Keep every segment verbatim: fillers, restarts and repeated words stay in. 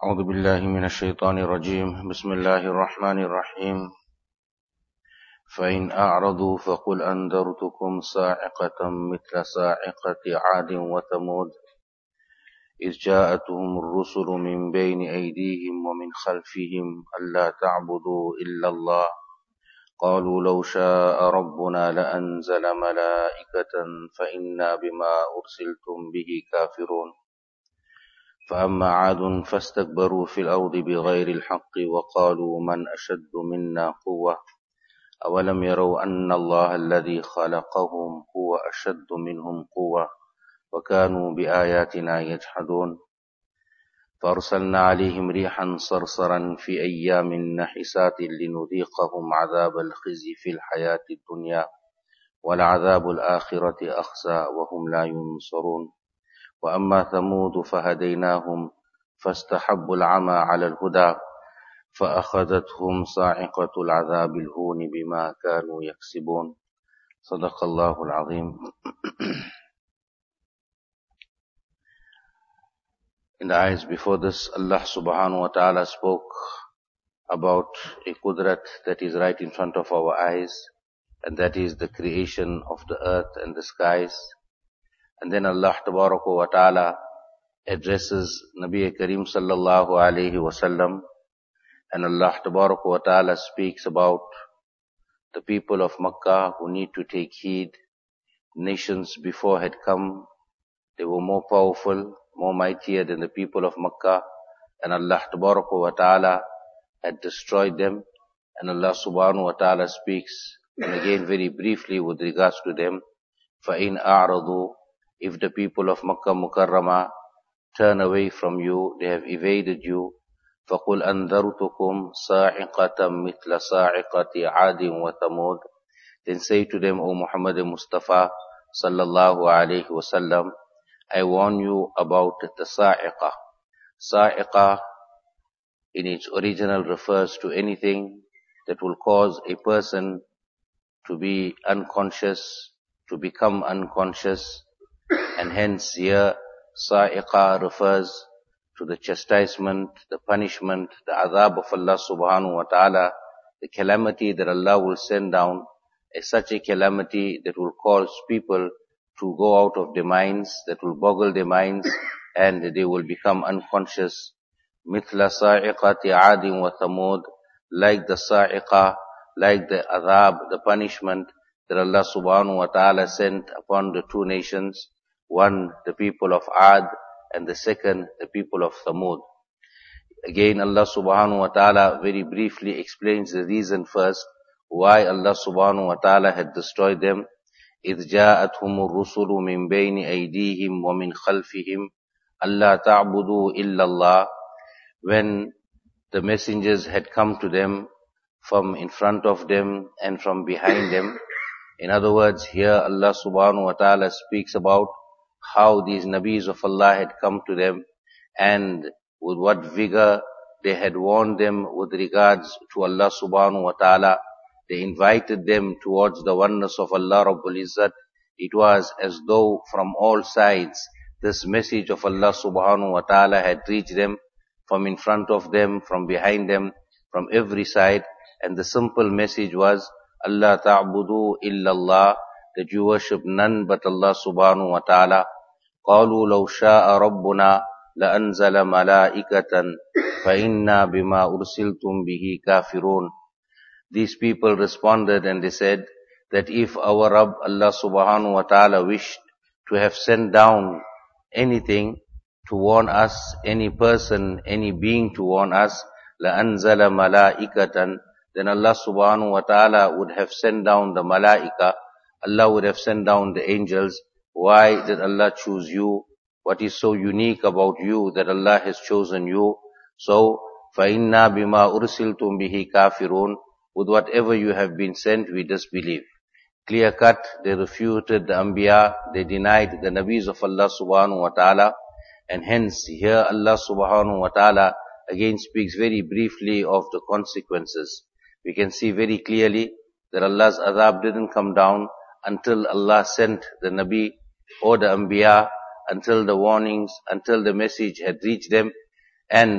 أعوذ بالله من الشيطان الرجيم بسم الله الرحمن الرحيم فإن أعرضوا فقل أنذرتكم صاعقة مثل صاعقة عاد وثمود إذ جاءتهم الرسل من بين أيديهم ومن خلفهم ألا تعبدوا إلا الله قالوا لو شاء ربنا لأنزل ملائكة فإنا بما أرسلتم به كافرون فأما عاد فاستكبروا في الأرض بغير الحق وقالوا من أشد منا قوة أولم يروا أن الله الذي خلقهم هو أشد منهم قوة وكانوا بآياتنا يجحدون فأرسلنا عليهم ريحا صرصرا في أيام نحسات لنذيقهم عذاب الخزي في الحياة الدنيا ولعذاب الآخرة أخزى وهم لا ينصرون وأما ثمود فهديناهم فاستحبوا العمى على الهدى فأخذتهم صاعقة العذاب الهون بما كانوا يكسبون صدق الله العظيم. In the ayahs before this, Allah subhanahu wa ta'ala spoke about a qudrat that is right in front of our eyes, and that is the creation of the earth and the skies. And then Allah tabaraka wa ta'ala addresses Nabi Kareem sallallahu alayhi wa sallam, and Allah tabaraka wa ta'ala speaks about the people of Makkah who need to take heed. Nations before had come, they were more powerful, more mightier than the people of Makkah, and Allah tabaraka wa ta'ala had destroyed them. And Allah subhanahu wa ta'ala speaks, and again very briefly with regards to them, فَإِنْ أَعْرَضُوا, if the people of Makkah Mukarramah turn away from you, they have evaded you, فَقُلْ أَنذَرْتُكُمْ صَاعِقَةً مِثْلَ صَاعِقَةِ عَادٍ وَثَمُودٍ, then say to them, O Muhammad Mustafa sallallahu alayhi wa sallam, I warn you about the sa'iqah. Sa'iqah in its original refers to anything that will cause a person to be unconscious, to become unconscious, and hence here sa'iqah refers to the chastisement, the punishment, the adhab of Allah subhanahu wa ta'ala, the calamity that Allah will send down, is such a calamity that will cause people to go out of their minds, that will boggle their minds, and they will become unconscious. Mithla sa'iqati adin wa thamud, like the sa'iqah, like the adhab, the punishment that Allah subhanahu wa ta'ala sent upon the two nations, one, the people of Ad, and the second, the people of Thamud. Again, Allah subhanahu wa ta'ala very briefly explains the reason first, why Allah subhanahu wa ta'ala had destroyed them. إِذْ جَاءَتْهُمُ الرُّسُلُ مِنْ بَيْنِ أَيْدِيهِمْ وَمِنْ خَلْفِهِمْ أَلَّا تَعْبُدُوا إِلَّا اللَّهِ, when the messengers had come to them from in front of them and from behind them. In other words, here Allah subhanahu wa ta'ala speaks about how these Nabis of Allah had come to them and with what vigor they had warned them with regards to Allah subhanahu wa ta'ala. They invited them towards the oneness of Allah Rabbul Izzat. It was as though from all sides this message of Allah subhanahu wa ta'ala had reached them, from in front of them, from behind them, from every side. And the simple message was, Allah ta'budu illallah, that you worship none but Allah subhanahu wa ta'ala. قالوا لو شاء ربنا لأنزل ملائكة فإنا بما أرسلتم به كافرون. These people responded and they said that if our Rabb Allah subhanahu wa ta'ala wished to have sent down anything to warn us, any person, any being to warn us, لأنزل ملائكة, then Allah subhanahu wa ta'ala would have sent down the malaika, Allah would have sent down the angels. Why did Allah choose you? What is so unique about you that Allah has chosen you? So, فَإِنَّا بِمَا أُرْسِلْتُمْ بِهِ كَافِرُونَ, with whatever you have been sent, we disbelieve. Clear cut, they refuted the Anbiya, they denied the Nabis of Allah subhanahu wa ta'ala, and hence here Allah subhanahu wa ta'ala again speaks very briefly of the consequences. We can see very clearly that Allah's adhab didn't come down until Allah sent the Nabi or the Anbiya, until the warnings, until the message had reached them, and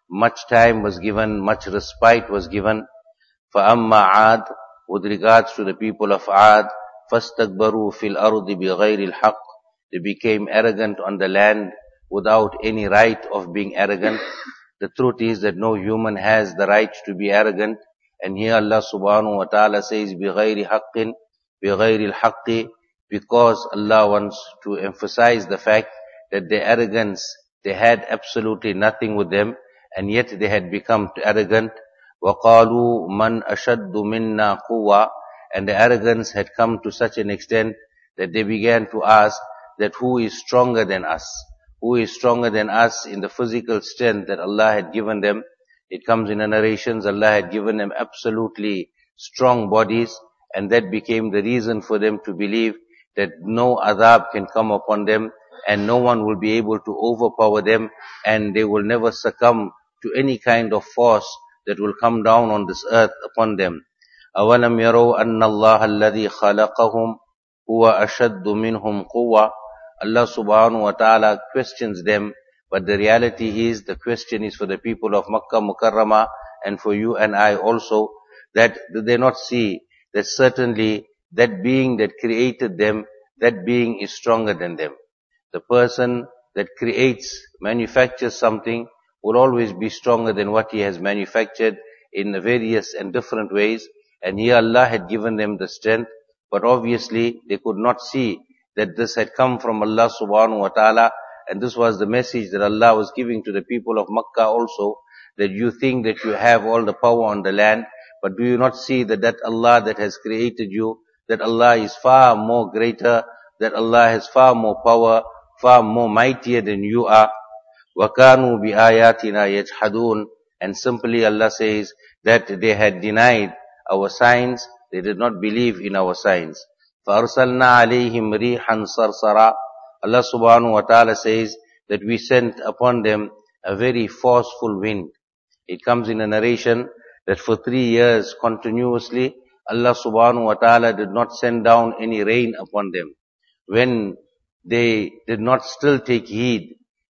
much time was given, much respite was given. فَأَمَّا عَادٍ, with regards to the people of Ad, فَاسْتَكْبَرُوا فِي الْأَرْضِ بِغَيْرِ الْحَقِّ, they became arrogant on the land without any right of being arrogant. The truth is that no human has the right to be arrogant. And here Allah subhanahu wa ta'ala says, بِغَيْرِ حَقٍّ, بِغَيْرِ الْحَقِّ, because Allah wants to emphasize the fact that their arrogance, they had absolutely nothing with them, and yet they had become arrogant. وَقَالُوا مَنْ أَشَدُّ مِنَّا قُوَّةً, and the arrogance had come to such an extent that they began to ask that who is stronger than us? Who is stronger than us in the physical strength that Allah had given them? It comes in the narrations, Allah had given them absolutely strong bodies, and that became the reason for them to believe that no adhab can come upon them, and no one will be able to overpower them, and they will never succumb to any kind of force that will come down on this earth upon them. أَوَلَمْ يَرَوْا أَنَّ اللَّهَ الَّذِي خَلَقَهُمْ هُوَ أَشَدُّ مِنْهُمْ قُوَّةً. Allah subhanahu wa ta'ala questions them, but the reality is, the question is for the people of Makkah Mukarramah and for you and I also, that they not see that certainly that being that created them, that being is stronger than them. The person that creates, manufactures something will always be stronger than what he has manufactured in various and different ways. And here Allah had given them the strength, but obviously they could not see that this had come from Allah subhanahu wa ta'ala, and this was the message that Allah was giving to the people of Makkah also, that you think that you have all the power on the land, but do you not see that that Allah that has created you, that Allah is far more greater, that Allah has far more power, far more mightier than you are. وَكَانُوا بِآيَاتِنَا يَجْحَدُونَ, and simply Allah says that they had denied our signs, they did not believe in our signs. فَأَرْسَلْنَا عَلَيْهِمْ رِيحًا صَرْصَرًا. Allah subhanahu wa ta'ala says that we sent upon them a very forceful wind. It comes in a narration that for three years continuously, Allah subhanahu wa ta'ala did not send down any rain upon them. When they did not still take heed,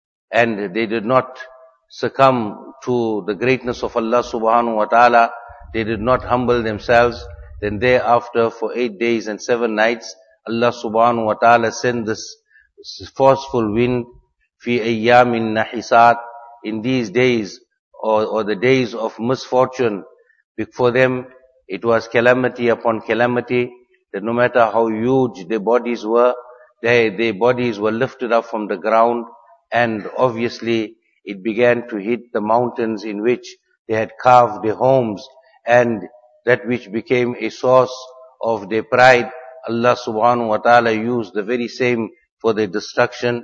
and they did not succumb to the greatness of Allah subhanahu wa ta'ala, they did not humble themselves, then thereafter for eight days and seven nights, Allah subhanahu wa ta'ala sent this forceful wind, fi ayyamin nahisat, in these days, or, or the days of misfortune. For them, it was calamity upon calamity, that no matter how huge their bodies were, they, their bodies were lifted up from the ground, and obviously it began to hit the mountains in which they had carved their homes, and that which became a source of their pride, Allah subhanahu wa ta'ala used the very same for their destruction.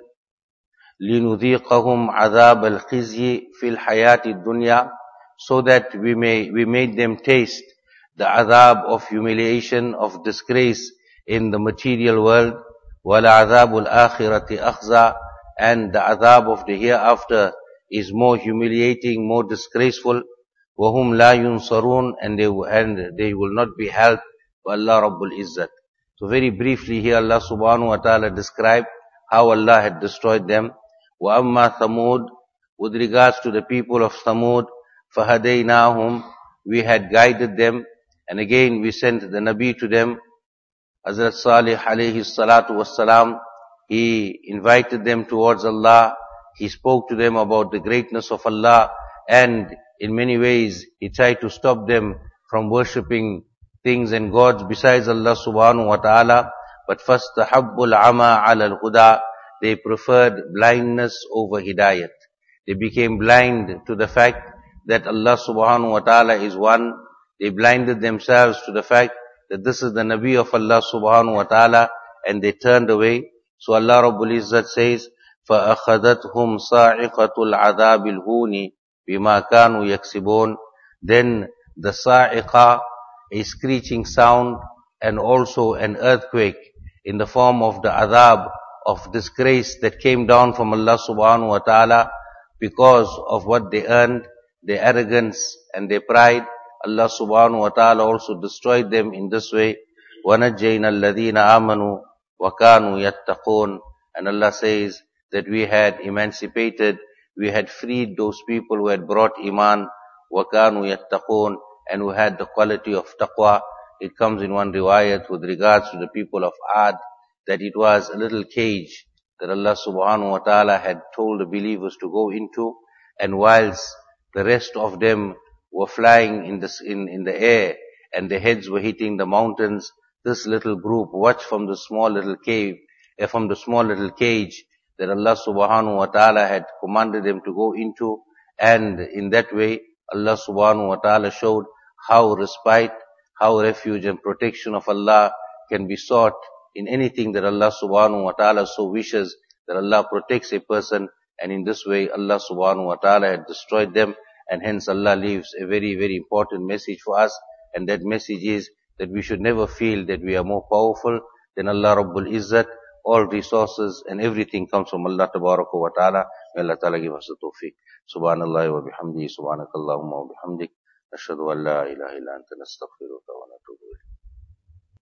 لِنُذِيقَهُمْ عَذَابَ الْخِزْيِ فِي الْحَيَاةِ الدُّنْيَا, so that we may we made them taste the adhab of humiliation, of disgrace in the material world. وَلَعَذَابُ الْآخِرَةِ أَخْزَى, and the adhab of the hereafter is more humiliating, more disgraceful. وَهُمْ لَا يُنصَرُونَ, and they, and they will not be helped by Allah Rabbul Izzat. So very briefly here Allah subhanahu wa ta'ala described how Allah had destroyed them. وَأَمَّا ثَمُودَ, with regards to the people of Thamud, فَهَدَيْنَاهُمْ, we had guided them, and again we sent the Nabi to them, Hazrat Salih alayhi salatu wassalam. He invited them towards Allah, he spoke to them about the greatness of Allah, and in many ways he tried to stop them from worshipping things and gods besides Allah subhanahu wa ta'ala. But first, فَاسْتَحَبُّ الْعَمَى عَلَى الْهُدَى, they preferred blindness over hidayat. They became blind to the fact that Allah subhanahu wa ta'ala is one. They blinded themselves to the fact that this is the Nabi of Allah subhanahu wa ta'ala, and they turned away. So Allah Rabbul Izzat says, فَأَخَذَتْهُمْ صَاعِقَةُ الْعَذَابِ الْهُونِ بِمَا كَانُوا يَكْسِبُونَ. Then the sa'iqah, a screeching sound, and also an earthquake in the form of the adhab of disgrace that came down from Allah subhanahu wa ta'ala because of what they earned, their arrogance and their pride. Allah subhanahu wa ta'ala also destroyed them in this way. وَنَجَّيْنَا الَّذِينَ آمَنُوا وَكَانُوا يَتَّقُونَ. And Allah says that we had emancipated, we had freed those people who had brought Iman, وَكَانُوا يَتَّقُونَ, and who had the quality of taqwa. It comes in one riwayat with regards to the people of Ad, that it was a little cage that Allah subhanahu wa ta'ala had told the believers to go into, and whilst the rest of them were flying in the, in, in the air, and their heads were hitting the mountains, this little group watched from the small little cave, uh, from the small little cage that Allah subhanahu wa ta'ala had commanded them to go into, and in that way, Allah subhanahu wa ta'ala showed how respite, how refuge and protection of Allah can be sought in anything that Allah subhanahu wa ta'ala so wishes, that Allah protects a person, and in this way Allah subhanahu wa ta'ala had destroyed them, and hence Allah leaves a very, very important message for us, and that message is that we should never feel that we are more powerful than Allah Rabbul Izzat. All resources and everything comes from Allah Tabaraka wa Ta'ala. May Allah Ta'ala give us the tawfiq. Subhanallah wa bihamdi, subhanakallahumma wa bihamdik. Ashhadu an la ilaha illa anta nastaghfiruka wa natubu ilayk.